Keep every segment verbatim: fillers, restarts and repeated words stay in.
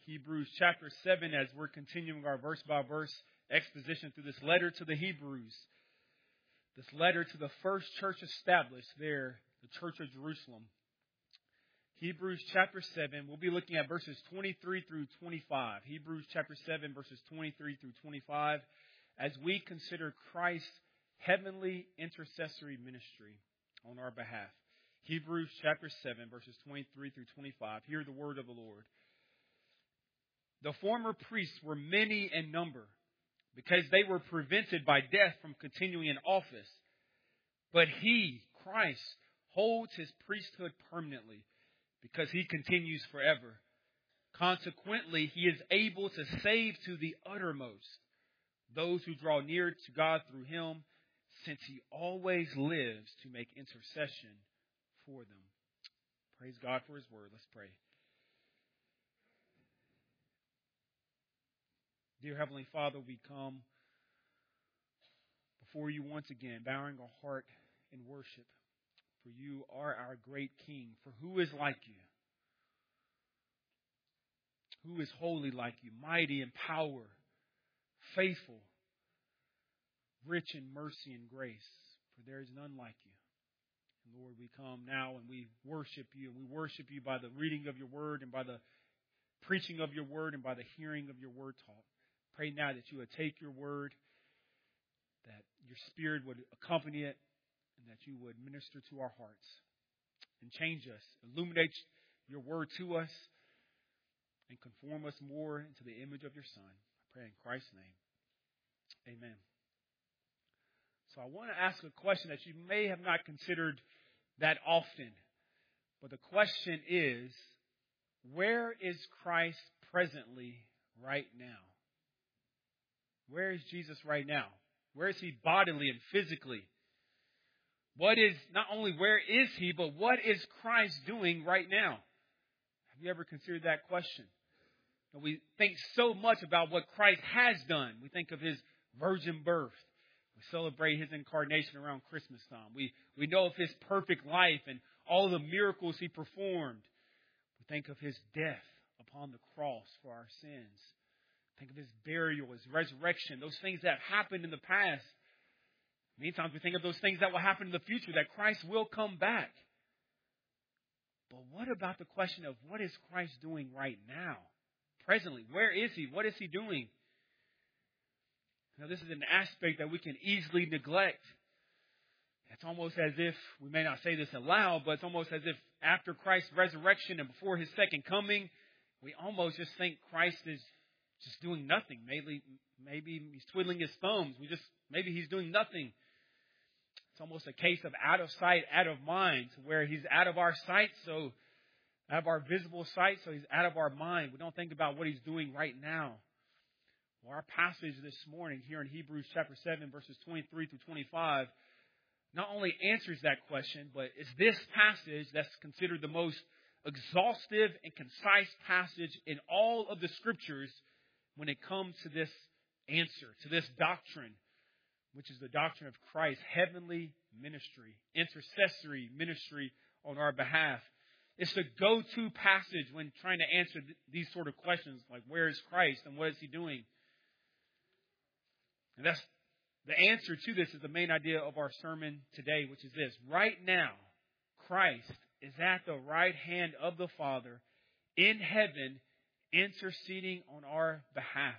Hebrews chapter seven, as we're continuing our verse by verse exposition through this letter to the Hebrews. This letter to the first church established there, the Church of Jerusalem. Hebrews chapter seven, we'll be looking at verses twenty-three through twenty-five. Hebrews chapter seven, verses twenty-three through twenty-five, as we consider Christ's heavenly intercessory ministry on our behalf. Hebrews chapter seven, verses twenty-three through twenty-five. Hear the word of the Lord. The former priests were many in number, because they were prevented by death from continuing in office. But He, Christ, holds His priesthood permanently, because He continues forever. Consequently, He is able to save to the uttermost those who draw near to God through Him, since He always lives to make intercession for them. Praise God for His word. Let's pray. Dear Heavenly Father, we come before You once again, bowing our heart in worship. For You are our great King. For who is like You? Who is holy like You? Mighty in power, faithful, rich in mercy and grace. For there is none like You. And Lord, we come now and we worship You. And we worship You by the reading of Your word and by the preaching of Your word and by the hearing of Your word taught. Pray now that You would take Your word, that Your Spirit would accompany it, and that You would minister to our hearts and change us, illuminate Your word to us, and conform us more into the image of Your Son. I pray in Christ's name. Amen. So I want to ask a question that you may have not considered that often. But the question is, where is Christ presently right now? Where is Jesus right now? Where is He bodily and physically? What is, not only where is He, but what is Christ doing right now? Have you ever considered that question? We think so much about what Christ has done. We think of His virgin birth. We celebrate His incarnation around Christmas time. We, we know of His perfect life and all the miracles He performed. We think of His death upon the cross for our sins. Think of His burial, His resurrection, those things that happened in the past. Many times we think of those things that will happen in the future, that Christ will come back. But what about the question of what is Christ doing right now? Presently, where is He? What is He doing? Now, this is an aspect that we can easily neglect. It's almost as if, we may not say this aloud, but it's almost as if after Christ's resurrection and before His second coming, we almost just think Christ is just doing nothing. Maybe, maybe He's twiddling His thumbs. We just, maybe He's doing nothing. It's almost a case of out of sight, out of mind, to where He's out of our sight, so out of our visible sight, so He's out of our mind. We don't think about what He's doing right now. Well, our passage this morning here in Hebrews chapter seven, verses twenty-three through twenty-five, not only answers that question, but it's this passage that's considered the most exhaustive and concise passage in all of the Scriptures when it comes to this answer, to this doctrine, which is the doctrine of Christ's heavenly ministry, intercessory ministry on our behalf. It's the go-to passage when trying to answer th- these sort of questions, like where is Christ and what is He doing? And that's the answer to this is the main idea of our sermon today, which is this. Right now, Christ is at the right hand of the Father in heaven, interceding on our behalf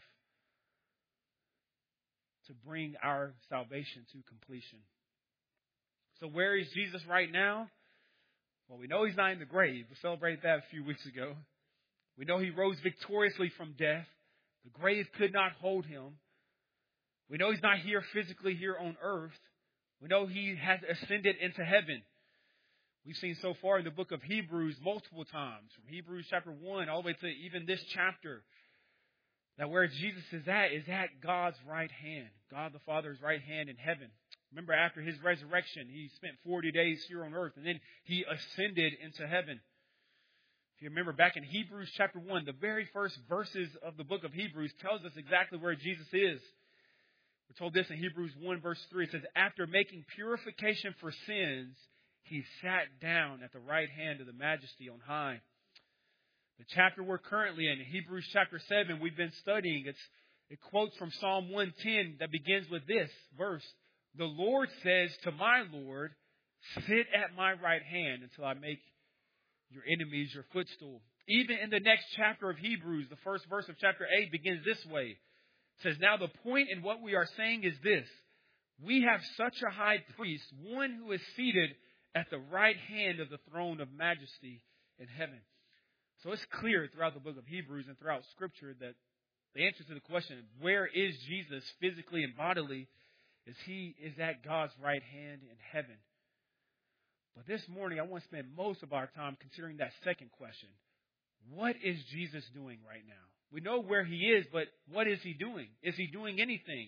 to bring our salvation to completion. So where is Jesus right now? Well, we know He's not in the grave. We celebrated that a few weeks ago. We know He rose victoriously from death. The grave could not hold Him. We know He's not here physically here on earth. We know He has ascended into heaven. We've seen so far in the book of Hebrews multiple times, from Hebrews chapter one all the way to even this chapter, that where Jesus is at is at God's right hand, God the Father's right hand in heaven. Remember, after His resurrection, He spent forty days here on earth, and then He ascended into heaven. If you remember back in Hebrews chapter one, the very first verses of the book of Hebrews tells us exactly where Jesus is. We're told this in Hebrews one verse three. It says, after making purification for sins, He sat down at the right hand of the Majesty on high. The chapter we're currently in, Hebrews chapter seven, we've been studying. It's, it quotes from Psalm one ten that begins with this verse. The Lord says to my Lord, sit at my right hand until I make your enemies your footstool. Even in the next chapter of Hebrews, the first verse of chapter eight begins this way. It says, now the point in what we are saying is this. We have such a high priest, one who is seated at the right hand of the throne of majesty in heaven. So it's clear throughout the book of Hebrews and throughout Scripture that the answer to the question, where is Jesus physically and bodily, is he is at God's right hand in heaven. But this morning, I want to spend most of our time considering that second question. What is Jesus doing right now? We know where he is, but what is he doing? Is he doing anything?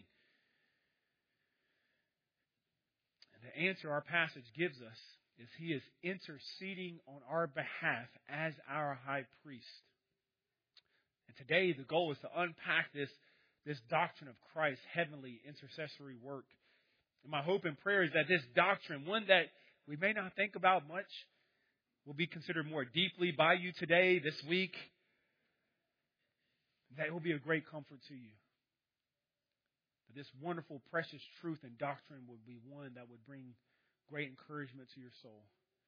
And the answer our passage gives us is he is interceding on our behalf as our high priest. And today the goal is to unpack this, this doctrine of Christ's heavenly intercessory work. And my hope and prayer is that this doctrine, one that we may not think about much, will be considered more deeply by you today, this week. That will be a great comfort to you. That this wonderful, precious truth and doctrine would be one that would bring great encouragement to your soul.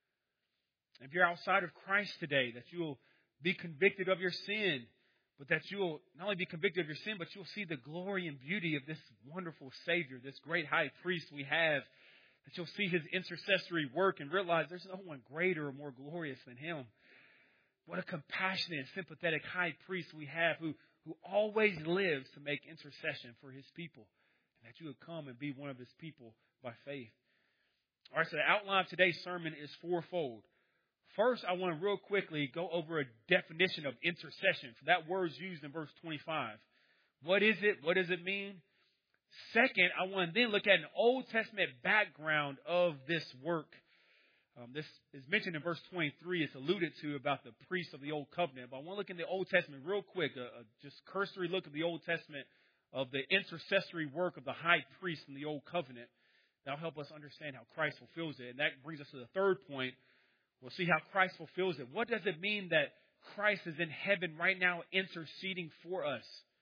If you're outside of Christ today, that you'll be convicted of your sin, but that you'll not only be convicted of your sin, but you'll see the glory and beauty of this wonderful Savior, this great high priest we have, that you'll see his intercessory work and realize there's no one greater or more glorious than him. What a compassionate and sympathetic high priest we have who, who always lives to make intercession for his people. And that you would come and be one of his people by faith. All right, so the outline of today's sermon is fourfold. First, I want to real quickly go over a definition of intercession. For that word is used in verse twenty-five. What is it? What does it mean? Second, I want to then look at an Old Testament background of this work. Um, this is mentioned in verse twenty-three. It's alluded to about the priests of the Old Covenant. But I want to look in the Old Testament real quick, a, a just cursory look at the Old Testament of the intercessory work of the high priest in the Old Covenant. That'll help us understand how Christ fulfills it. And that brings us to the third point. We'll see how Christ fulfills it. What does it mean that Christ is in heaven right now interceding for us?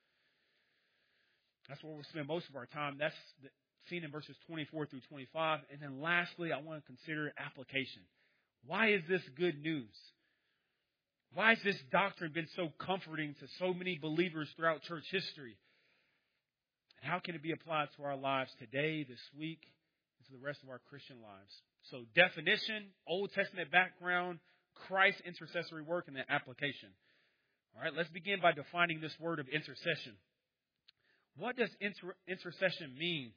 That's where we'll spend most of our time. That's seen in verses twenty-four through twenty-five. And then lastly, I want to consider application. Why is this good news? Why has this doctrine been so comforting to so many believers throughout church history? And how can it be applied to our lives today, this week, and to the rest of our Christian lives? So definition, Old Testament background, Christ's intercessory work, and then application. All right, let's begin by defining this word of intercession. What does inter- intercession mean?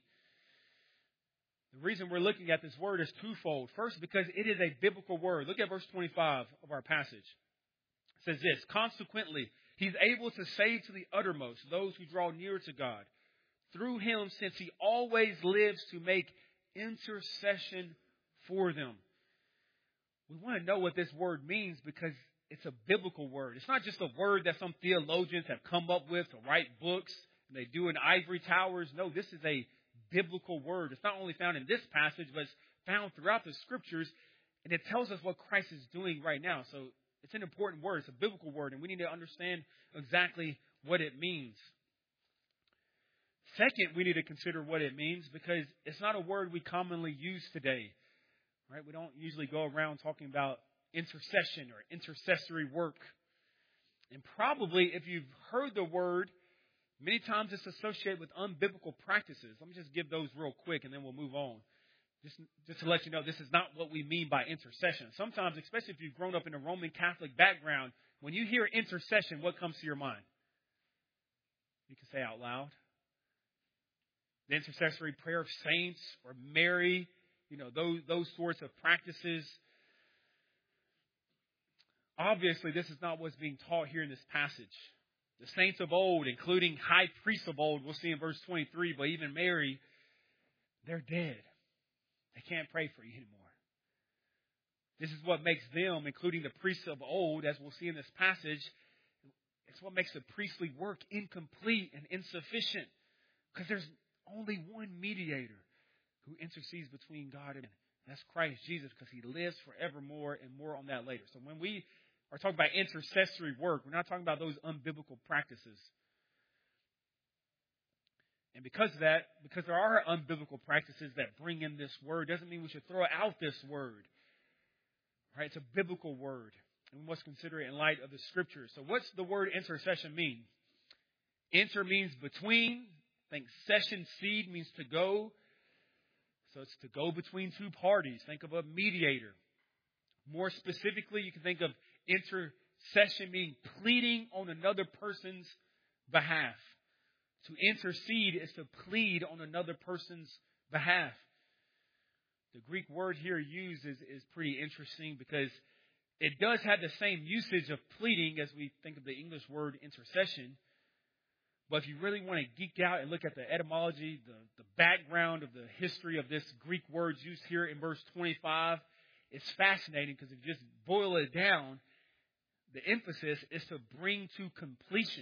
The reason we're looking at this word is twofold. First, because it is a biblical word. Look at verse twenty-five of our passage. It says this, consequently, he's able to save to the uttermost those who draw near to God. Through him, since he always lives to make intercession for them. We want to know what this word means because it's a biblical word. It's not just a word that some theologians have come up with to write books and they do in ivory towers. No, this is a biblical word. It's not only found in this passage, but it's found throughout the scriptures. And it tells us what Christ is doing right now. So it's an important word. It's a biblical word. And we need to understand exactly what it means. Second, we need to consider what it means because it's not a word we commonly use today. Right? We don't usually go around talking about intercession or intercessory work. And probably if you've heard the word, many times it's associated with unbiblical practices. Let me just give those real quick and then we'll move on. Just, just to let you know, this is not what we mean by intercession. Sometimes, especially if you've grown up in a Roman Catholic background, when you hear intercession, what comes to your mind? You can say out loud. The intercessory prayer of saints or Mary, you know, those, those sorts of practices. Obviously, this is not what's being taught here in this passage. The saints of old, including high priests of old, we'll see in verse twenty-three, but even Mary, they're dead. They can't pray for you anymore. This is what makes them, including the priests of old, as we'll see in this passage, it's what makes the priestly work incomplete and insufficient. Because there's only one mediator who intercedes between God and man. That's Christ Jesus, because he lives forevermore, and more on that later. So when we or talk about intercessory work. We're not talking about those unbiblical practices. And because of that, because there are unbiblical practices that bring in this word, doesn't mean we should throw out this word. Right? It's a biblical word. And we must consider it in light of the Scriptures. So what's the word intercession mean? Inter means between. I think session, seed, means to go. So it's to go between two parties. Think of a mediator. More specifically, you can think of intercession meaning pleading on another person's behalf. To intercede is to plead on another person's behalf. The Greek word here used is, is pretty interesting because it does have the same usage of pleading as we think of the English word intercession. But if you really want to geek out and look at the etymology, the, the background of the history of this Greek word used here in verse twenty-five, it's fascinating because if you just boil it down, the emphasis is to bring to completion.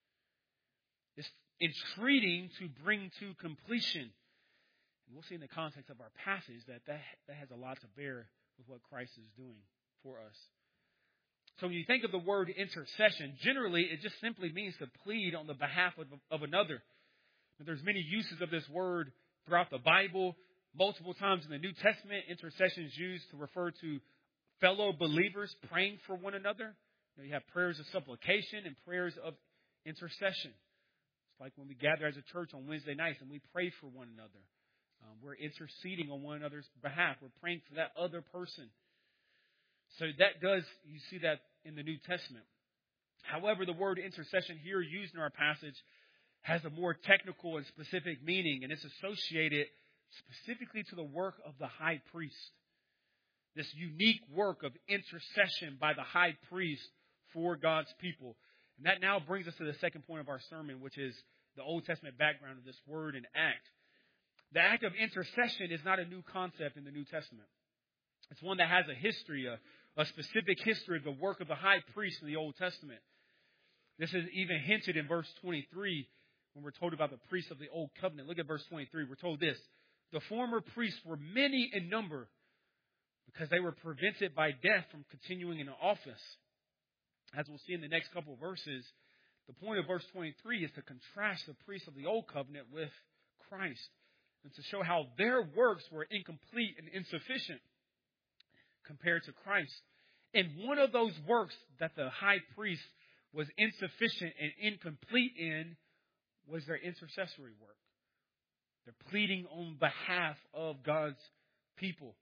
It's entreating to bring to completion. And we'll see in the context of our passage that, that that has a lot to bear with what Christ is doing for us. So when you think of the word intercession, generally it just simply means to plead on the behalf of, of another. And there's many uses of this word throughout the Bible. Multiple times in the New Testament, intercession is used to refer to fellow believers praying for one another. You know, you have prayers of supplication and prayers of intercession. It's like when we gather as a church on Wednesday nights and we pray for one another. Um, we're interceding on one another's behalf. We're praying for that other person. So that does, you see that in the New Testament. However, the word intercession here used in our passage has a more technical and specific meaning, and it's associated specifically to the work of the high priest. This unique work of intercession by the high priest for God's people. And that now brings us to the second point of our sermon, which is the Old Testament background of this word and act. The act of intercession is not a new concept in the New Testament. It's one that has a history, a, a specific history of the work of the high priest in the Old Testament. This is even hinted in verse twenty-three when we're told about the priests of the Old Covenant. Look at verse twenty-three. We're told this: the former priests were many in number because they were prevented by death from continuing in office. As we'll see in the next couple of verses, the point of verse twenty-three is to contrast the priests of the Old Covenant with Christ and to show how their works were incomplete and insufficient compared to Christ. And one of those works that the high priest was insufficient and incomplete in was their intercessory work. They're pleading on behalf of God's people.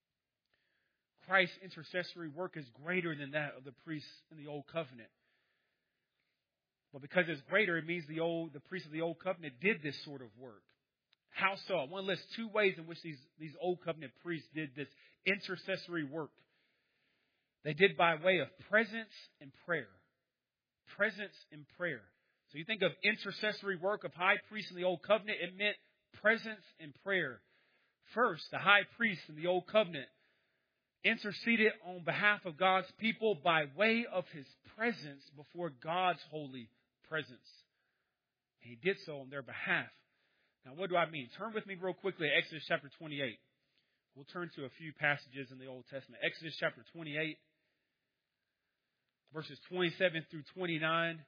Christ's intercessory work is greater than that of the priests in the Old Covenant. But because it's greater, it means the old the priests of the Old Covenant did this sort of work. How so? I want to list two ways in which these, these Old Covenant priests did this intercessory work. They did by way of presence and prayer. Presence and prayer. So you think of intercessory work of high priests in the Old Covenant, it meant presence and prayer. First, the high priest in the Old Covenant interceded on behalf of God's people by way of his presence before God's holy presence. And he did so on their behalf. Now, what do I mean? Turn with me real quickly to Exodus chapter twenty-eight. We'll turn to a few passages in the Old Testament. Exodus chapter twenty-eight, verses twenty-seven through twenty-nine.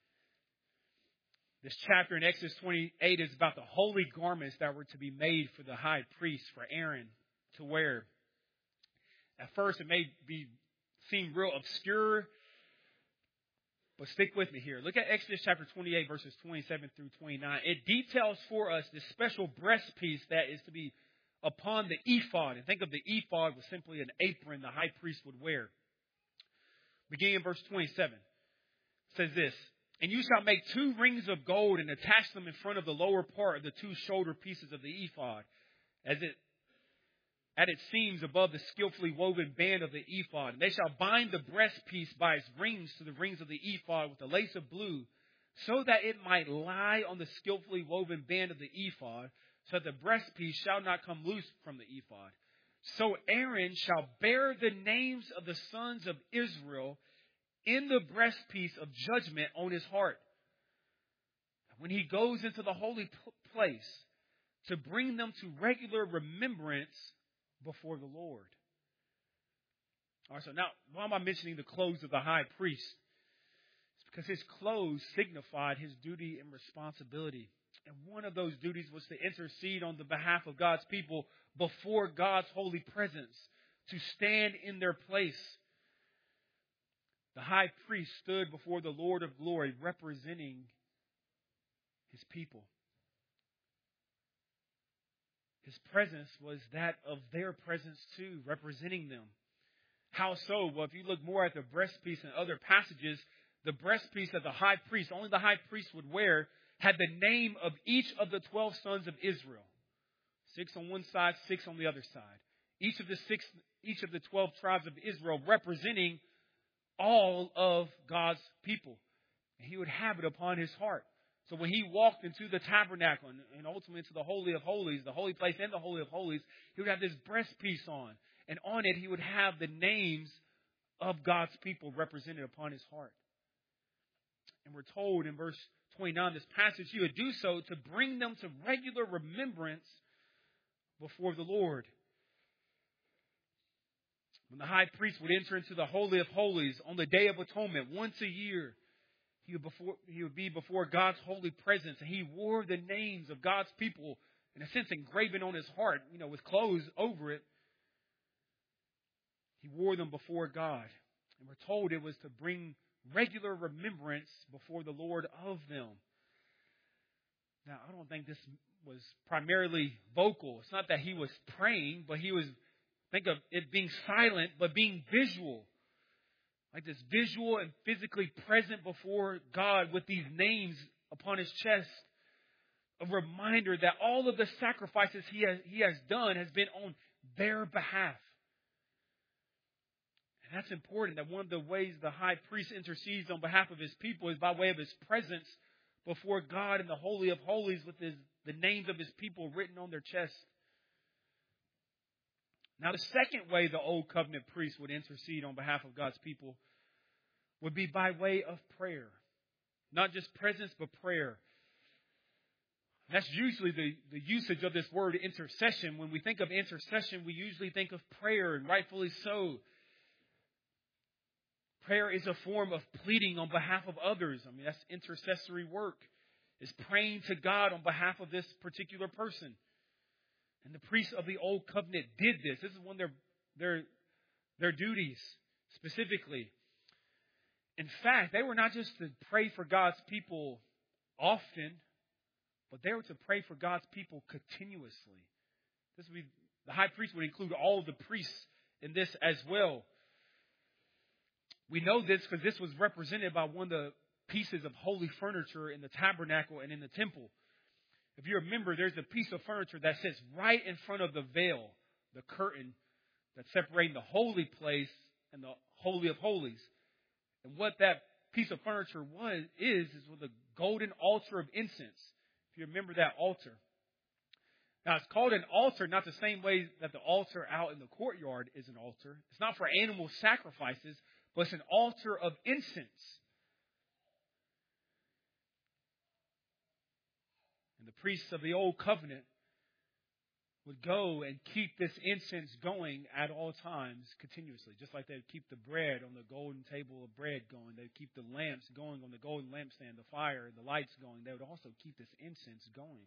This chapter in Exodus twenty-eight is about the holy garments that were to be made for the high priest, for Aaron to wear. At first, it may be seem real obscure, but stick with me here. Look at Exodus chapter twenty-eight, verses twenty-seven through twenty-nine. It details for us this special breastpiece that is to be upon the ephod. And think of the ephod was simply an apron the high priest would wear. Beginning in verse twenty-seven, it says this: and you shall make two rings of gold and attach them in front of the lower part of the two shoulder pieces of the ephod, as it at its seams above the skillfully woven band of the ephod. And they shall bind the breastpiece by its rings to the rings of the ephod with a lace of blue, so that it might lie on the skillfully woven band of the ephod, so that the breastpiece shall not come loose from the ephod. So Aaron shall bear the names of the sons of Israel in the breastpiece of judgment on his heart, when he goes into the holy place, to bring them to regular remembrance before the Lord. All right, so now, why am I mentioning the clothes of the high priest? It's because his clothes signified his duty and responsibility. And one of those duties was to intercede on the behalf of God's people before God's holy presence, to stand in their place. The high priest stood before the Lord of glory, representing his people. His presence was that of their presence too, representing them. How so? Well, if you look more at the breastpiece and other passages, the breastpiece that the high priest, only the high priest would wear, had the name of each of the twelve sons of Israel. Six on one side, six on the other side. Each of the six, each of the twelve tribes of Israel representing all of God's people. And he would have it upon his heart. So when he walked into the tabernacle and, and ultimately into the Holy of Holies, the holy place and the Holy of Holies, he would have this breastpiece on. And on it, he would have the names of God's people represented upon his heart. And we're told in verse twenty-nine, this passage, he would do so to bring them to regular remembrance before the Lord. When the high priest would enter into the Holy of Holies on the Day of Atonement once a year, he would, before, he would be before God's holy presence, and he wore the names of God's people, in a sense, engraven on his heart, you know, with clothes over it. He wore them before God. And we're told it was to bring regular remembrance before the Lord of them. Now, I don't think this was primarily vocal. It's not that he was praying, but he was, think of it being silent, but being visual. Like this visual and physically present before God with these names upon his chest. A reminder that all of the sacrifices he has, he has done has been on their behalf. And that's important, that one of the ways the high priest intercedes on behalf of his people is by way of his presence before God in the Holy of Holies with his, the names of his people written on their chest. Now, the second way the Old Covenant priest would intercede on behalf of God's people would be by way of prayer. Not just presence, but prayer. That's usually the, the usage of this word intercession. When we think of intercession, we usually think of prayer, and rightfully so. Prayer is a form of pleading on behalf of others. I mean, that's intercessory work. It's praying to God on behalf of this particular person. And the priests of the Old Covenant did this. This is one of their, their, their duties specifically. In fact, they were not just to pray for God's people often, but they were to pray for God's people continuously. This would be, the high priest would include all of the priests in this as well. We know this because this was represented by one of the pieces of holy furniture in the tabernacle and in the temple. If you remember, there's a piece of furniture that sits right in front of the veil, the curtain that's separating the holy place and the Holy of Holies. And what that piece of furniture was is, is with a golden altar of incense. If you remember that altar. Now, it's called an altar, not the same way that the altar out in the courtyard is an altar. It's not for animal sacrifices, but it's an altar of incense. And the priests of the Old Covenant would go and keep this incense going at all times continuously. Just like they would keep the bread on the golden table of bread going. They would keep the lamps going on the golden lampstand, the fire, the lights going. They would also keep this incense going.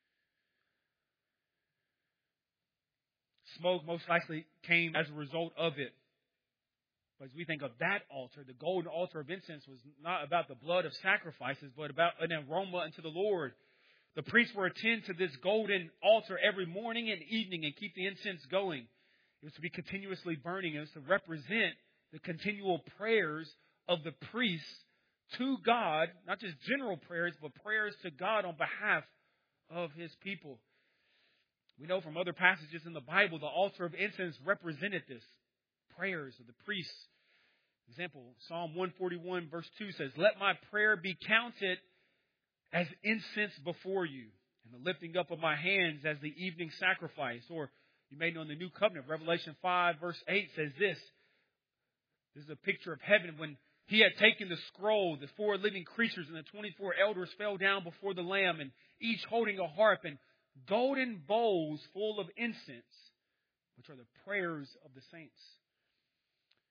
Smoke most likely came as a result of it. But as we think of that altar, the golden altar of incense was not about the blood of sacrifices, but about an aroma unto the Lord. The priests were to attend to this golden altar every morning and evening and keep the incense going. It was to be continuously burning. It was to represent the continual prayers of the priests to God, not just general prayers, but prayers to God on behalf of his people. We know from other passages in the Bible, the altar of incense represented this. Prayers of the priests. For example, Psalm one forty-one verse two says, "Let my prayer be counted as incense before you, and the lifting up of my hands as the evening sacrifice." Or you may know in the New Covenant, Revelation five verse eight says this. This is a picture of heaven when he had taken the scroll, the four living creatures and the twenty-four elders fell down before the Lamb, and each holding a harp and golden bowls full of incense, which are the prayers of the saints.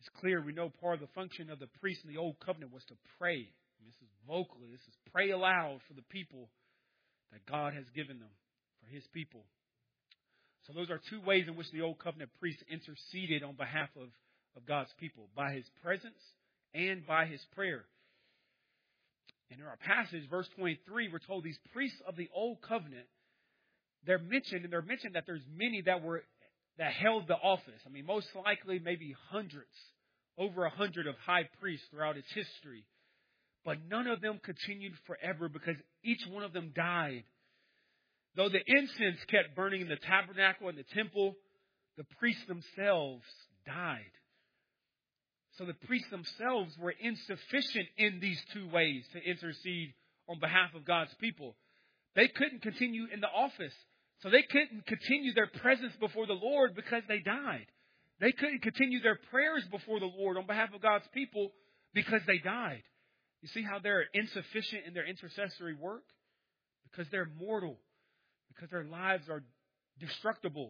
It's clear we know part of the function of the priest in the Old Covenant was to pray. I mean, this is vocally. This is pray aloud for the people that God has given them, for His people. So those are two ways in which the Old Covenant priest interceded on behalf of, of God's people, by his presence and by his prayer. And in our passage, verse twenty-three, we're told these priests of the Old Covenant, they're mentioned, and they're mentioned that there's many that were that held the office. I mean, most likely maybe hundreds, over a hundred of high priests throughout its history. But none of them continued forever because each one of them died. Though the incense kept burning in the tabernacle and the temple, the priests themselves died. So the priests themselves were insufficient in these two ways to intercede on behalf of God's people. They couldn't continue in the office. So they couldn't continue their presence before the Lord because they died. They couldn't continue their prayers before the Lord on behalf of God's people because they died. You see how they're insufficient in their intercessory work? Because they're mortal. Because their lives are destructible.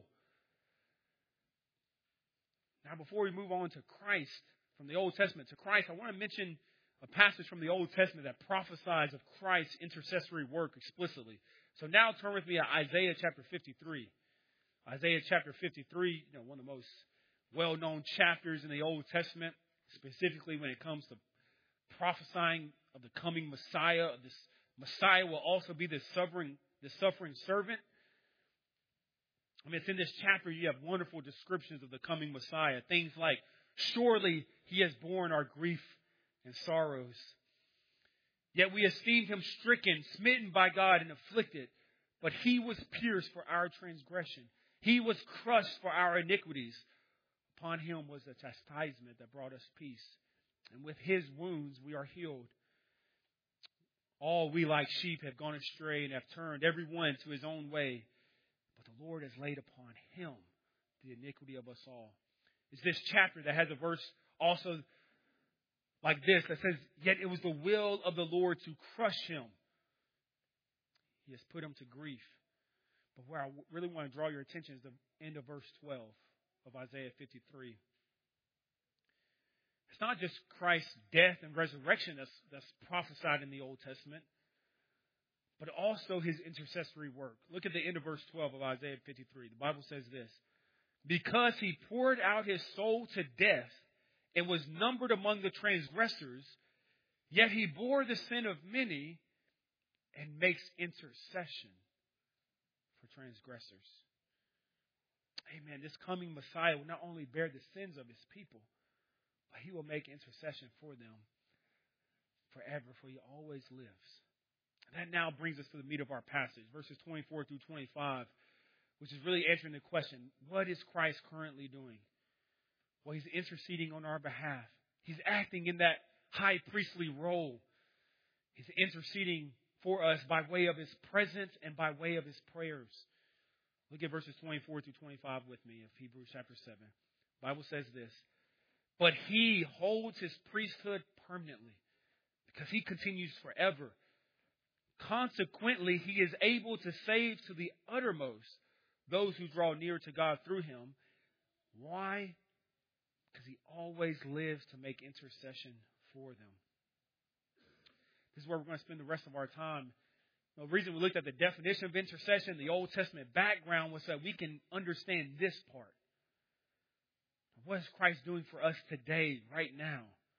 Now, before we move on to Christ, from the Old Testament to Christ, I want to mention a passage from the Old Testament that prophesies of Christ's intercessory work explicitly. So now turn with me to Isaiah chapter fifty-three. Isaiah chapter fifty-three, you know, one of the most well-known chapters in the Old Testament, specifically when it comes to prophesying of the coming Messiah. This Messiah will also be the suffering, the suffering servant. I mean, it's in this chapter you have wonderful descriptions of the coming Messiah. Things like, surely he has borne our grief and sorrows. Yet we esteemed him stricken, smitten by God, and afflicted. But he was pierced for our transgression. He was crushed for our iniquities. Upon him was the chastisement that brought us peace. And with his wounds we are healed. All we like sheep have gone astray and have turned every one to his own way. But the Lord has laid upon him the iniquity of us all. It's this chapter that has a verse also like this that says, yet it was the will of the Lord to crush him. He has put him to grief. But where I really want to draw your attention is the end of verse twelve of Isaiah fifty-three. It's not just Christ's death and resurrection that's, that's prophesied in the Old Testament, but also his intercessory work. Look at the end of verse twelve of Isaiah fifty-three. The Bible says this, because he poured out his soul to death and was numbered among the transgressors, yet he bore the sin of many and makes intercession for transgressors. Amen. This coming Messiah will not only bear the sins of his people, but he will make intercession for them forever, for he always lives. That now brings us to the meat of our passage, verses twenty-four through twenty-five, which is really answering the question, what is Christ currently doing? Well, he's interceding on our behalf. He's acting in that high priestly role. He's interceding for us by way of his presence and by way of his prayers. Look at verses twenty-four through twenty-five with me of Hebrews chapter seven. The Bible says this, but he holds his priesthood permanently because he continues forever. Consequently, he is able to save to the uttermost those who draw near to God through him. Why? Because he always lives to make intercession for them. This is where we're going to spend the rest of our time. The reason we looked at the definition of intercession, the Old Testament background, was so that we can understand this part. What is Christ doing for us today, right now?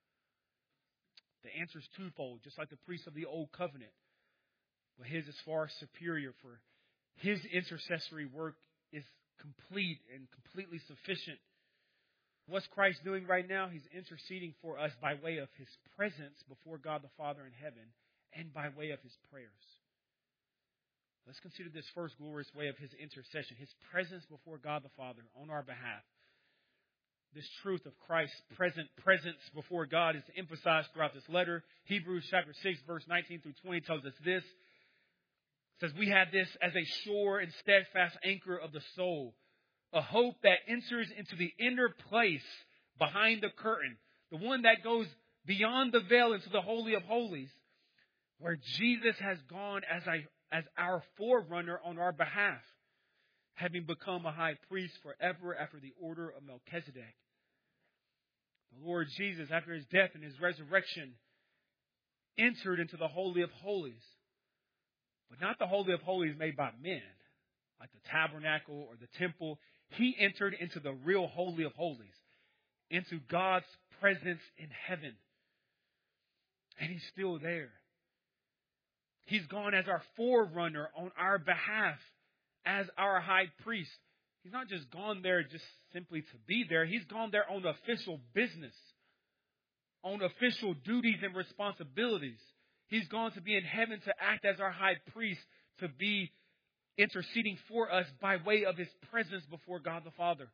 The answer is twofold, just like the priests of the Old Covenant. But his is far superior, for his intercessory work is complete and completely sufficient. What's Christ doing right now? He's interceding for us by way of his presence before God the Father in heaven and by way of his prayers. Let's consider this first glorious way of his intercession, his presence before God the Father on our behalf. This truth of Christ's present presence before God is emphasized throughout this letter. Hebrews chapter six, verse nineteen through twenty tells us this. It says, we have this as a sure and steadfast anchor of the soul, a hope that enters into the inner place behind the curtain, the one that goes beyond the veil into the Holy of Holies, where Jesus has gone as, a, as our forerunner on our behalf, having become a high priest forever after the order of Melchizedek. The Lord Jesus, after his death and his resurrection, entered into the Holy of Holies. But not the Holy of Holies made by men, like the tabernacle or the temple. He entered into the real Holy of Holies, into God's presence in heaven. And he's still there. He's gone as our forerunner on our behalf, as our high priest. He's not just gone there just simply to be there. He's gone there on official business, on official duties and responsibilities. He's gone to be in heaven to act as our high priest, to be interceding for us by way of his presence before God the Father.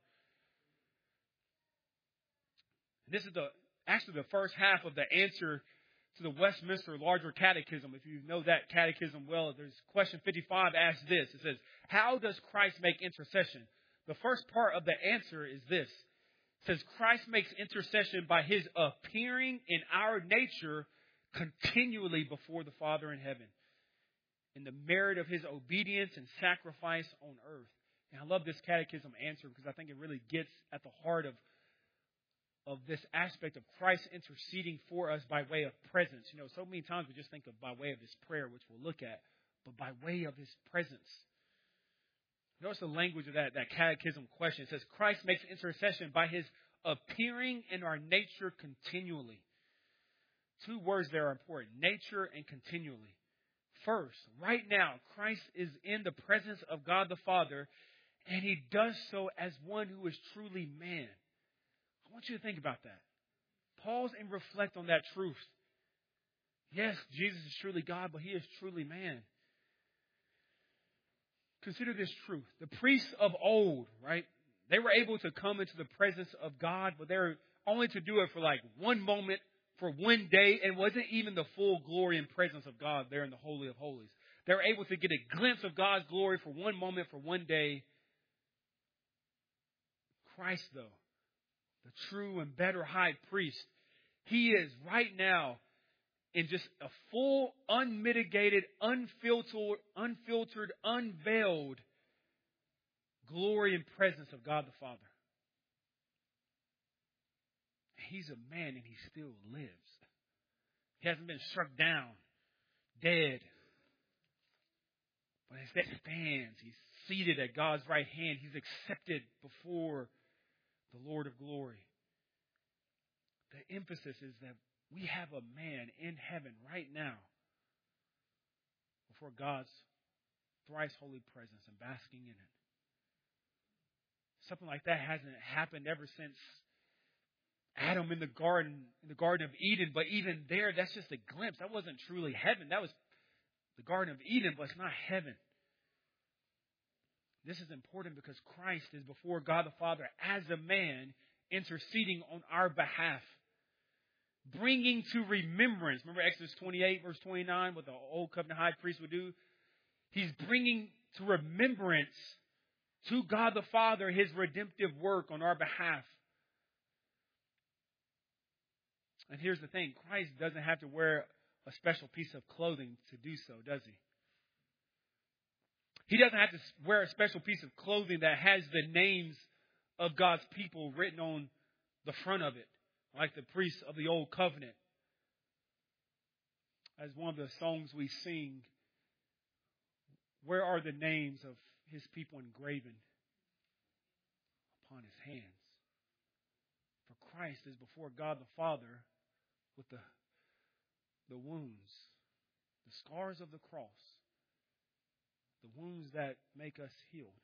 This is the actually the first half of the answer to the Westminster Larger Catechism. If you know that catechism well, there's question fifty-five asks this. It says, how does Christ make intercession? The first part of the answer is this. It says, Christ makes intercession by his appearing in our nature continually before the Father in heaven, in the merit of his obedience and sacrifice on earth. And I love this catechism answer because I think it really gets at the heart of of this aspect of Christ interceding for us by way of presence. You know, so many times we just think of by way of his prayer, which we'll look at, but by way of his presence. Notice the language of that, that catechism question. It says, Christ makes intercession by his appearing in our nature continually. Two words there are important, nature and continually. First, right now, Christ is in the presence of God the Father, and he does so as one who is truly man. I want you to think about that. Pause and reflect on that truth. Yes, Jesus is truly God, but he is truly man. Consider this truth. The priests of old, right? They were able to come into the presence of God, but they were only to do it for like one moment, for one day, and wasn't even the full glory and presence of God there in the Holy of Holies. They were able to get a glimpse of God's glory for one moment, for one day. Christ, though, the true and better high priest, he is right now in just a full, unmitigated, unfiltered, unfiltered, unveiled glory and presence of God the Father. He's a man and he still lives. He hasn't been struck down, dead. But instead stands. He's seated at God's right hand. He's accepted before the Lord of glory. The emphasis is that we have a man in heaven right now before God's thrice holy presence and basking in it. Something like that hasn't happened ever since Adam in the garden, in the Garden of Eden. But even there, that's just a glimpse. That wasn't truly heaven. That was the Garden of Eden, but it's not heaven. This is important because Christ is before God the Father as a man interceding on our behalf. Bringing to remembrance. Remember Exodus twenty-eight, verse twenty-nine, what the old covenant high priest would do? He's bringing to remembrance to God the Father his redemptive work on our behalf. And here's the thing. Christ doesn't have to wear a special piece of clothing to do so, does he? He doesn't have to wear a special piece of clothing that has the names of God's people written on the front of it, like the priests of the old covenant. As one of the songs we sing, where are the names of his people engraven upon his hands? For Christ is before God the Father with the, the wounds, the scars of the cross, the wounds that make us healed.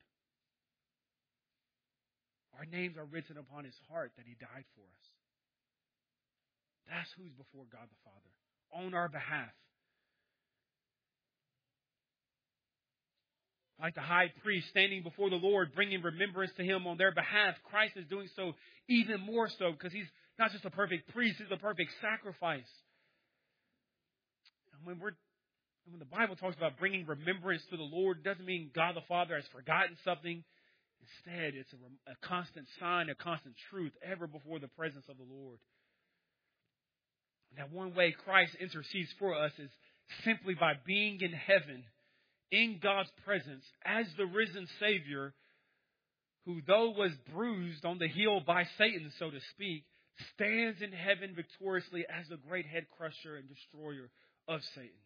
Our names are written upon his heart that he died for us. That's who's before God the Father, on our behalf. Like the high priest standing before the Lord, bringing remembrance to him on their behalf, Christ is doing so even more so because he's not just a perfect priest, he's a perfect sacrifice. And when we're when the Bible talks about bringing remembrance to the Lord, it doesn't mean God the Father has forgotten something. Instead, it's a, a constant sign, a constant truth ever before the presence of the Lord. Now, one way Christ intercedes for us is simply by being in heaven, in God's presence, as the risen Savior, who though was bruised on the heel by Satan, so to speak, stands in heaven victoriously as the great head crusher and destroyer of Satan.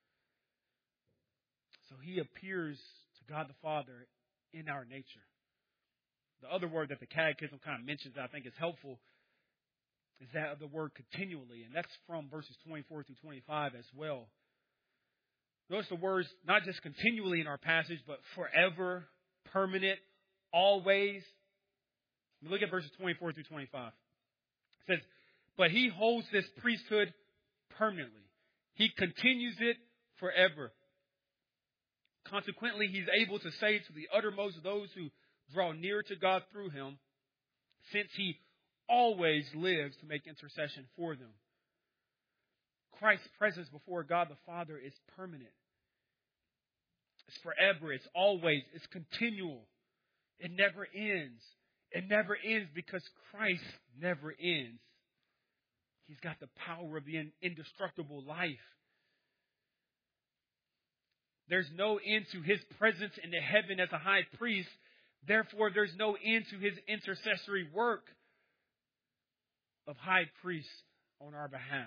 So he appears to God the Father in our nature. The other word that the Catechism kind of mentions that I think is helpful is that of the word continually. And that's from verses twenty-four through twenty-five as well. Notice the words not just continually in our passage, but forever, permanent, always. Look at verses twenty-four through twenty-five. It says, but he holds this priesthood permanently. He continues it forever. Consequently, he's able to save to the uttermost those who draw near to God through him, since he always lives to make intercession for them. Christ's presence before God the Father is permanent. It's forever. It's always. It's continual. It never ends. It never ends because Christ never ends. He's got the power of the indestructible life. There's no end to his presence in the heaven as a high priest. Therefore, there's no end to his intercessory work of high priest on our behalf.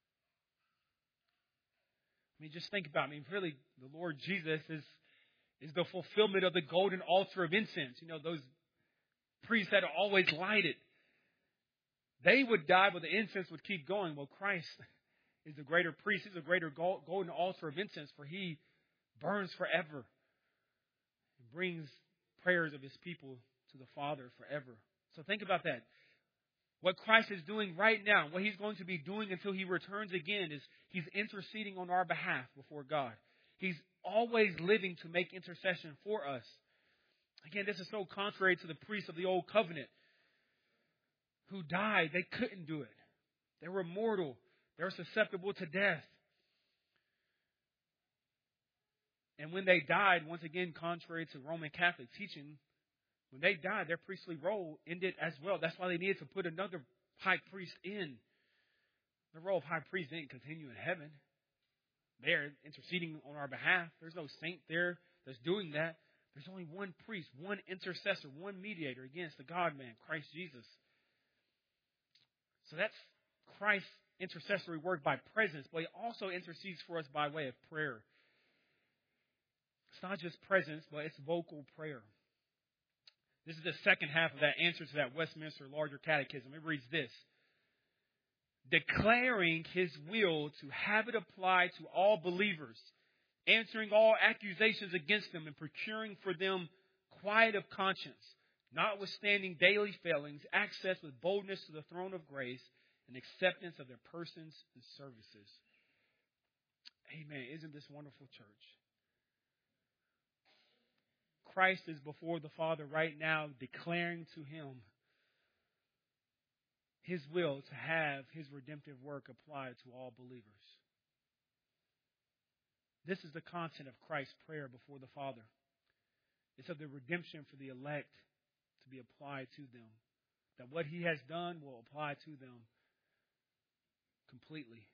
I mean, just think about it. I mean, really, the Lord Jesus is, is the fulfillment of the golden altar of incense. You know, those priests that are always lighted. They would die, but the incense would keep going. Well, Christ is the greater priest. He's a greater golden altar of incense, for he burns forever and brings prayers of his people to the Father forever. So think about that. What Christ is doing right now, what he's going to be doing until he returns again, is he's interceding on our behalf before God. He's always living to make intercession for us. Again, this is so contrary to the priests of the old covenant who died. They couldn't do it. They were mortal. They were susceptible to death. And when they died, once again, contrary to Roman Catholic teaching, when they died, their priestly role ended as well. That's why they needed to put another high priest in. The role of high priest didn't continue in heaven. They're interceding on our behalf. There's no saint there that's doing that. There's only one priest, one intercessor, one mediator against the God-man, Christ Jesus. So that's Christ's intercessory work by presence, but he also intercedes for us by way of prayer. It's not just presence, but it's vocal prayer. This is the second half of that answer to that Westminster Larger Catechism. It reads this: declaring his will to have it applied to all believers, answering all accusations against them, and procuring for them quiet of conscience, notwithstanding daily failings, access with boldness to the throne of grace, and acceptance of their persons and services. Amen. Isn't this wonderful, church? Christ is before the Father right now, declaring to him his will to have his redemptive work applied to all believers. This is the content of Christ's prayer before the Father. It's of the redemption for the elect to be applied to them. That what he has done will apply to them completely.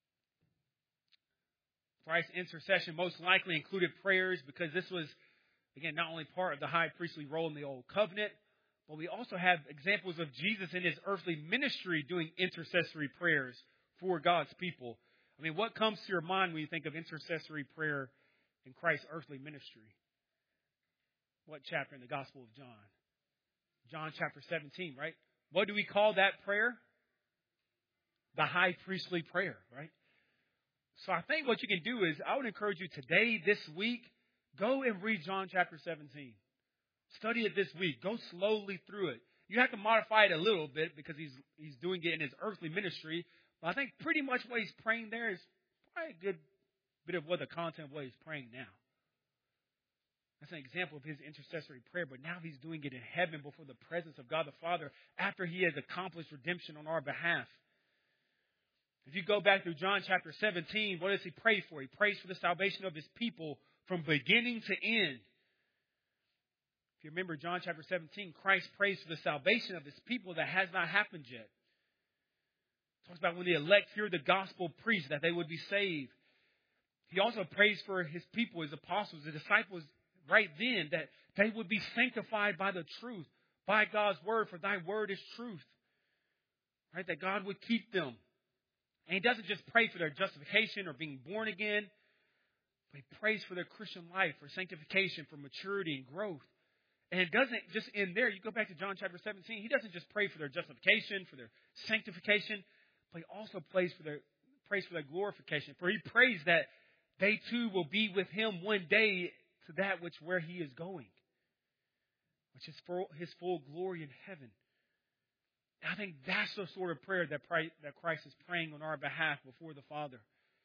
Christ's intercession most likely included prayers because this was, again, not only part of the high priestly role in the Old Covenant, but we also have examples of Jesus in his earthly ministry doing intercessory prayers for God's people. I mean, what comes to your mind when you think of intercessory prayer in Christ's earthly ministry? What chapter in the Gospel of John? John chapter seventeen, right? What do we call that prayer? The high priestly prayer, right? So I think what you can do is, I would encourage you today, this week, go and read John chapter seventeen. Study it this week. Go slowly through it. You have to modify it a little bit because he's he's doing it in his earthly ministry. But I think pretty much what he's praying there is probably a good bit of what the content of what he's praying now. That's an example of his intercessory prayer. But now he's doing it in heaven before the presence of God the Father after he has accomplished redemption on our behalf. If you go back through John chapter seventeen, what does he pray for? He prays for the salvation of his people from beginning to end. If you remember John chapter seventeen, Christ prays for the salvation of his people that has not happened yet. He talks about when the elect hear the gospel preached, that they would be saved. He also prays for his people, his apostles, the disciples right then, that they would be sanctified by the truth, by God's word, for thy word is truth. right? That God would keep them. And he doesn't just pray for their justification or being born again, but he prays for their Christian life, for sanctification, for maturity and growth. And it doesn't just end there. You go back to John chapter seventeen. He doesn't just pray for their justification, for their sanctification, but he also prays for their prays for their glorification. For he prays that they too will be with him one day to that which where he is going, which is for his full glory in heaven. And I think that's the sort of prayer that that Christ is praying on our behalf before the Father.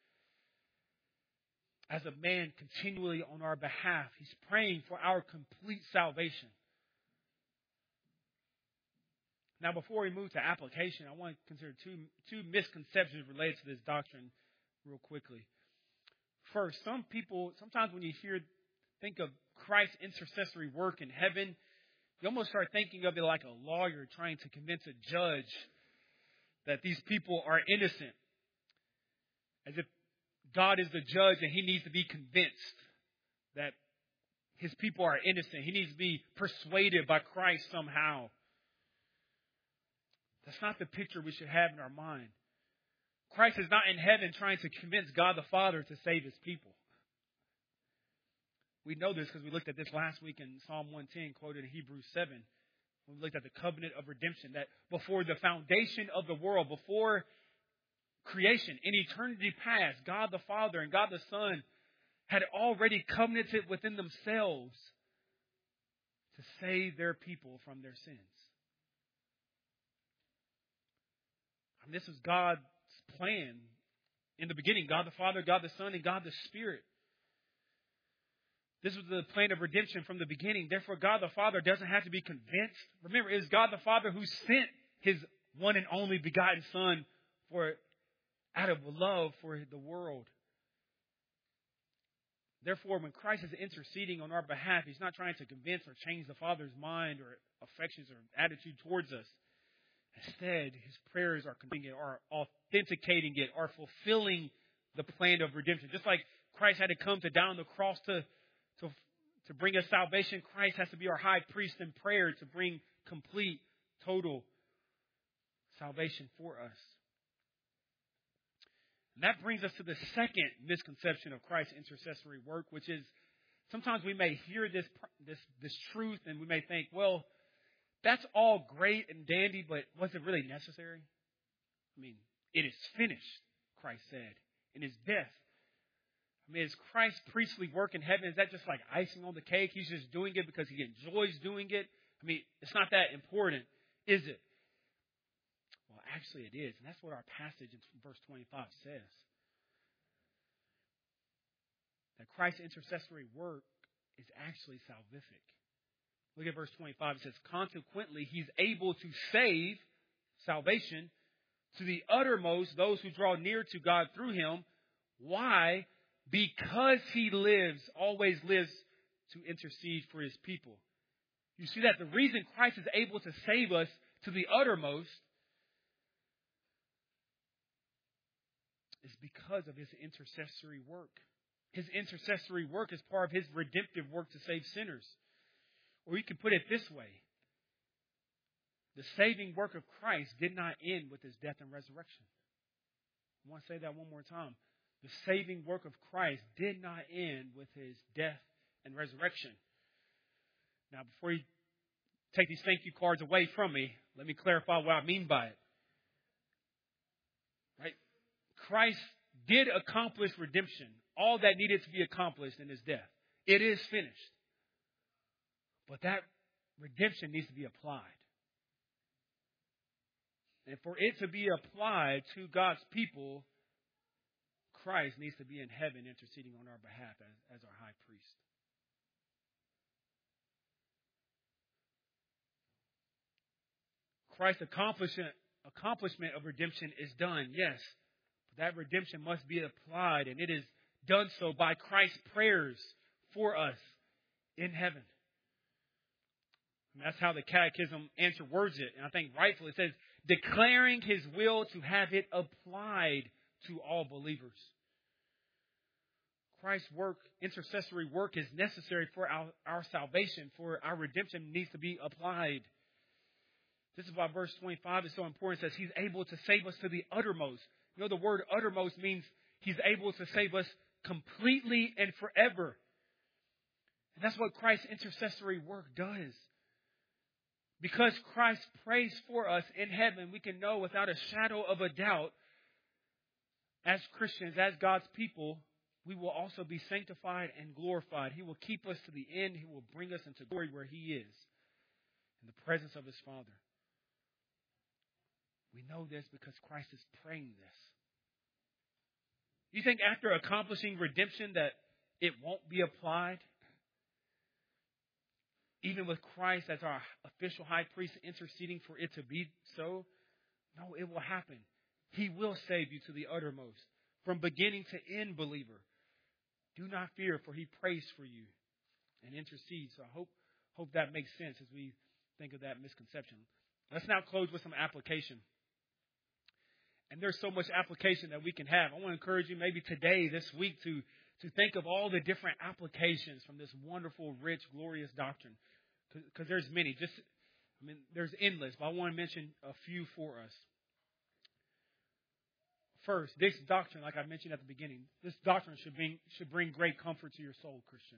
As a man continually on our behalf, he's praying for our complete salvation. Now, before we move to application, I want to consider two, two misconceptions related to this doctrine real quickly. First, some people, sometimes when you hear, think of Christ's intercessory work in heaven, you almost start thinking of it like a lawyer trying to convince a judge that these people are innocent. As if God is the judge and he needs to be convinced that his people are innocent. He needs to be persuaded by Christ somehow. That's not the picture we should have in our mind. Christ is not in heaven trying to convince God the Father to save his people. We know this because we looked at this last week in Psalm one ten, quoted in Hebrews seven. When we looked at the covenant of redemption, that before the foundation of the world, before creation, in eternity past, God the Father and God the Son had already covenanted within themselves to save their people from their sins. And this was God's plan in the beginning. God the Father, God the Son, and God the Spirit. This was the plan of redemption from the beginning. Therefore, God the Father doesn't have to be convinced. Remember, it is God the Father who sent his one and only begotten Son for out of love for the world. Therefore, when Christ is interceding on our behalf, he's not trying to convince or change the Father's mind or affections or attitude towards us. Instead, his prayers are it, are authenticating it, are fulfilling the plan of redemption. Just like Christ had to come to die on the cross to, to, to bring us salvation, Christ has to be our high priest in prayer to bring complete, total salvation for us. And that brings us to the second misconception of Christ's intercessory work, which is sometimes we may hear this, this, this truth and we may think, well, that's all great and dandy, but was it really necessary? I mean, it is finished, Christ said, in his death. I mean, is Christ's priestly work in heaven, is that just like icing on the cake? He's just doing it because he enjoys doing it? I mean, it's not that important, is it? Well, actually it is. And that's what our passage in verse twenty-five says. That Christ's intercessory work is actually salvific. Look at verse twenty-five. It says, consequently, he's able to save, salvation, to the uttermost those who draw near to God through him. Why? Because he lives, always lives to intercede for his people. You see that the reason Christ is able to save us to the uttermost is because of his intercessory work. His intercessory work is part of his redemptive work to save sinners. Or you can put it this way. The saving work of Christ did not end with his death and resurrection. I want to say that one more time. The saving work of Christ did not end with his death and resurrection. Now, before you take these thank you cards away from me, let me clarify what I mean by it. Right? Christ did accomplish redemption. All that needed to be accomplished in his death. It is finished. But that redemption needs to be applied. And for it to be applied to God's people, Christ needs to be in heaven interceding on our behalf as, as our high priest. Christ's accomplishment, accomplishment of redemption is done, yes. But that redemption must be applied, and it is done so by Christ's prayers for us in heaven. And that's how the Catechism answer words it. And I think rightfully it says, declaring his will to have it applied to all believers. Christ's work, intercessory work, is necessary for our, our salvation, for our redemption needs to be applied. This is why verse twenty-five is so important. It says He's able to save us to the uttermost. You know, the word uttermost means He's able to save us completely and forever. And that's what Christ's intercessory work does. Because Christ prays for us in heaven, we can know without a shadow of a doubt, as Christians, as God's people, we will also be sanctified and glorified. He will keep us to the end. He will bring us into glory where He is, in the presence of His Father. We know this because Christ is praying this. You think after accomplishing redemption that it won't be applied? Even with Christ as our official high priest interceding for it to be so? No, it will happen. He will save you to the uttermost. From beginning to end, believer. Do not fear, for He prays for you and intercedes. So I hope, hope that makes sense as we think of that misconception. Let's now close with some application. And there's so much application that we can have. I want to encourage you maybe today, this week, to, to think of all the different applications from this wonderful, rich, glorious doctrine. Because there's many. Just, I mean, there's endless, but I want to mention a few for us. First, this doctrine, like I mentioned at the beginning, this doctrine should bring, should bring great comfort to your soul, Christian.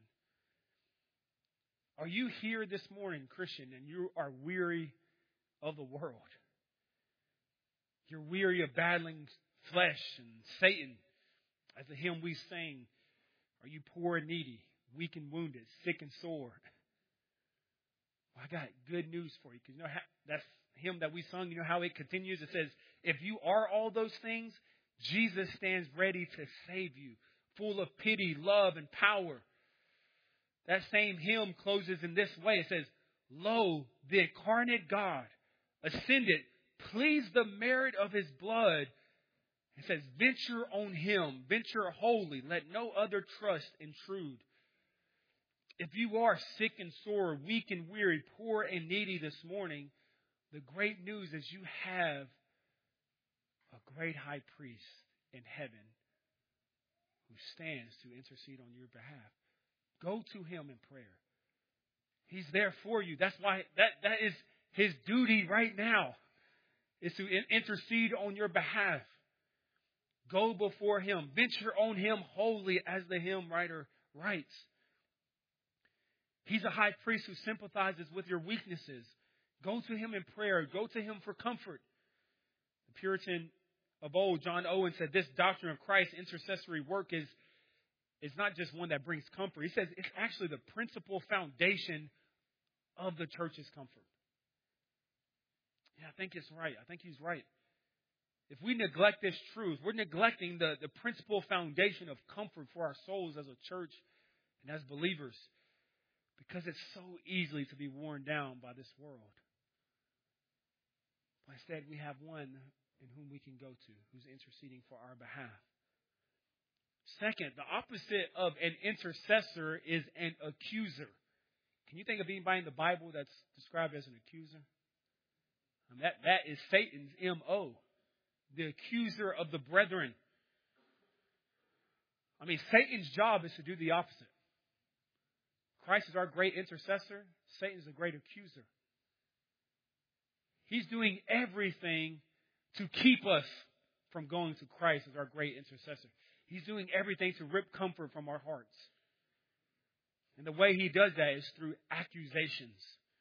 Are you here this morning, Christian, and you are weary of the world? You're weary of battling flesh and Satan. As the hymn we sing, are you poor and needy, weak and wounded, sick and sore? Well, I got good news for you. Because you know how, that's hymn that we sung. You know how it continues? It says, if you are all those things, Jesus stands ready to save you, full of pity, love, and power. That same hymn closes in this way. It says, lo, the incarnate God ascended, please the merit of His blood. It says, venture on Him, venture wholly, let no other trust intrude. If you are sick and sore, weak and weary, poor and needy this morning, the great news is you have a great high priest in heaven who stands to intercede on your behalf. Go to Him in prayer. He's there for you. That's why that, that is His duty right now, is to intercede on your behalf. Go before Him. Venture on Him wholly, as the hymn writer writes. He's a high priest who sympathizes with your weaknesses. Go to Him in prayer. Go to Him for comfort. The Puritan of old, John Owen, said this doctrine of Christ's intercessory work is, is not just one that brings comfort. He says it's actually the principal foundation of the church's comfort. Yeah, I think it's right. I think he's right. If we neglect this truth, we're neglecting the, the principal foundation of comfort for our souls as a church and as believers. Because it's so easily to be worn down by this world. But instead, we have one in whom we can go to, who's interceding for our behalf. Second, the opposite of an intercessor is an accuser. Can you think of anybody in the Bible that's described as an accuser? I mean, that, that is Satan's M O, the accuser of the brethren. I mean, Satan's job is to do the opposite. Christ is our great intercessor. Satan is a great accuser. He's doing everything to keep us from going to Christ as our great intercessor. He's doing everything to rip comfort from our hearts. And the way he does that is through accusations.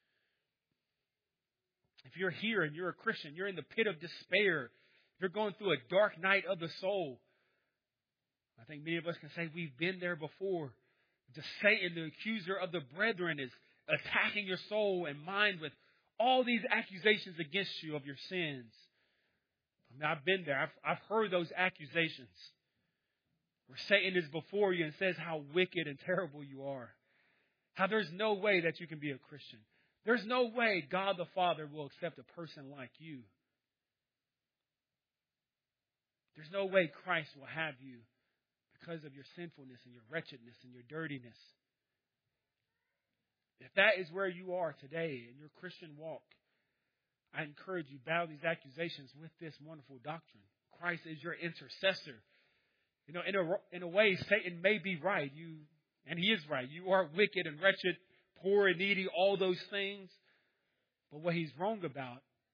If you're here and you're a Christian, you're in the pit of despair, if you're going through a dark night of the soul, I think many of us can say we've been there before. Just Satan, the accuser of the brethren, is attacking your soul and mind with all these accusations against you of your sins. I mean, I've been there. I've, I've heard those accusations where Satan is before you and says how wicked and terrible you are. How there's no way that you can be a Christian. There's no way God the Father will accept a person like you. There's no way Christ will have you because of your sinfulness and your wretchedness and your dirtiness. If that is where you are today in your Christian walk, I encourage you, battle these accusations with this wonderful doctrine. Christ is your intercessor. You know, in a, in a way, Satan may be right. You, and he is right. You are wicked and wretched, poor and needy, all those things. But what he's wrong about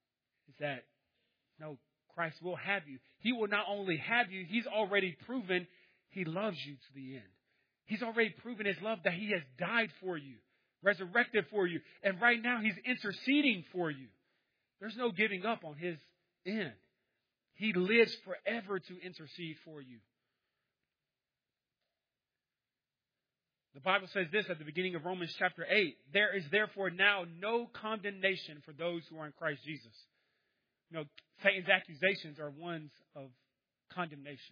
is that, no, Christ will have you. He will not only have you, He's already proven He loves you to the end. He's already proven His love that He has died for you, resurrected for you, and right now He's interceding for you. There's no giving up on His end. He lives forever to intercede for you. The Bible says this at the beginning of Romans chapter eight. There is therefore now no condemnation for those who are in Christ Jesus. You know, Satan's accusations are ones of condemnation.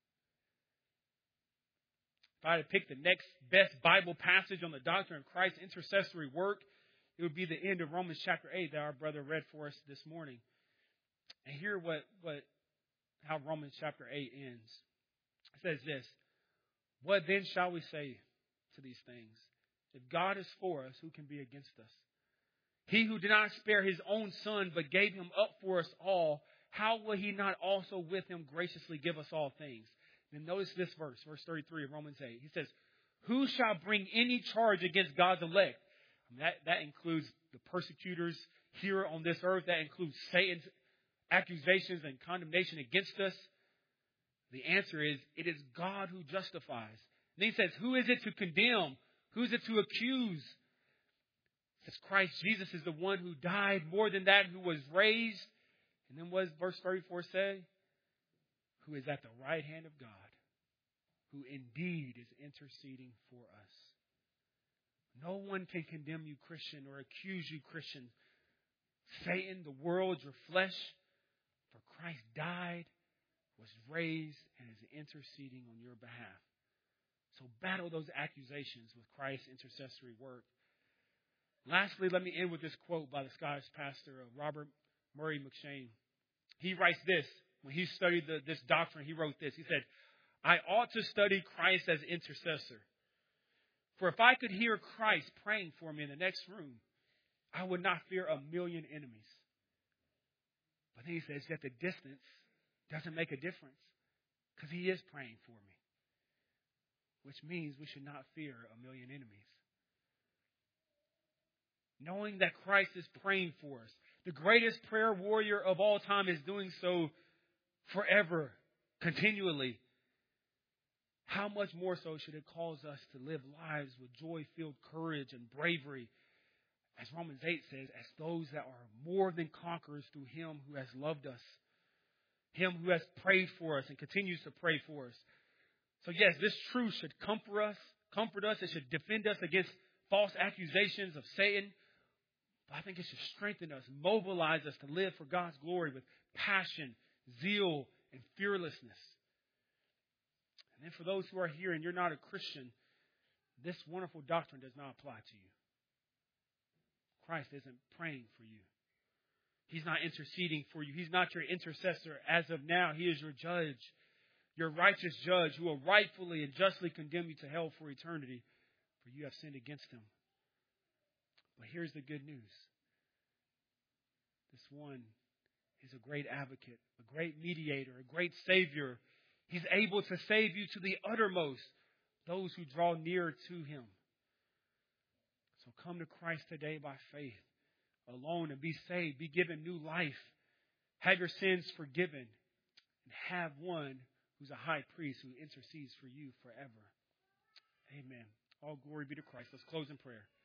If I had to pick the next best Bible passage on the doctrine of Christ's intercessory work, it would be the end of Romans chapter eight that our brother read for us this morning. And hear what, what how Romans chapter eight ends. It says this: what then shall we say to these things? If God is for us, who can be against us? He who did not spare His own Son, but gave Him up for us all, how will He not also with Him graciously give us all things? Then notice this verse, verse thirty-three of Romans eight. He says, who shall bring any charge against God's elect? I mean, that, that includes the persecutors here on this earth. That includes Satan's accusations and condemnation against us. The answer is, it is God who justifies. And then he says, who is it to condemn? Who is it to accuse? It says Christ Jesus is the one who died, more than that, who was raised. And then what does verse thirty-four say? Who is at the right hand of God, who indeed is interceding for us. No one can condemn you, Christian, or accuse you, Christian. Satan, the world, your flesh, for Christ died, was raised, and is interceding on your behalf. So battle those accusations with Christ's intercessory work. Lastly, let me end with this quote by the Scottish pastor, Robert Murray McCheyne. He writes this. When he studied the, this doctrine, he wrote this. He said, I ought to study Christ as intercessor. For if I could hear Christ praying for me in the next room, I would not fear a million enemies. But then he says that the distance doesn't make a difference, because He is praying for me, which means we should not fear a million enemies. Knowing that Christ is praying for us, the greatest prayer warrior of all time is doing so forever, continually. How much more so should it cause us to live lives with joy-filled courage and bravery, as Romans eight says, as those that are more than conquerors through Him who has loved us, Him who has prayed for us and continues to pray for us. So yes, this truth should comfort us, comfort us. It should defend us against false accusations of Satan. But I think it should strengthen us, mobilize us to live for God's glory with passion, zeal, and fearlessness. And then for those who are here and you're not a Christian, this wonderful doctrine does not apply to you. Christ isn't praying for you. He's not interceding for you. He's not your intercessor as of now. He is your judge, your righteous judge who will rightfully and justly condemn you to hell for eternity, for you have sinned against Him. But here's the good news. This one is a great advocate, a great mediator, a great Savior. He's able to save you to the uttermost, those who draw near to Him. So come to Christ today by faith alone and be saved, be given new life, have your sins forgiven, and have one who's a high priest who intercedes for you forever. Amen. All glory be to Christ. Let's close in prayer.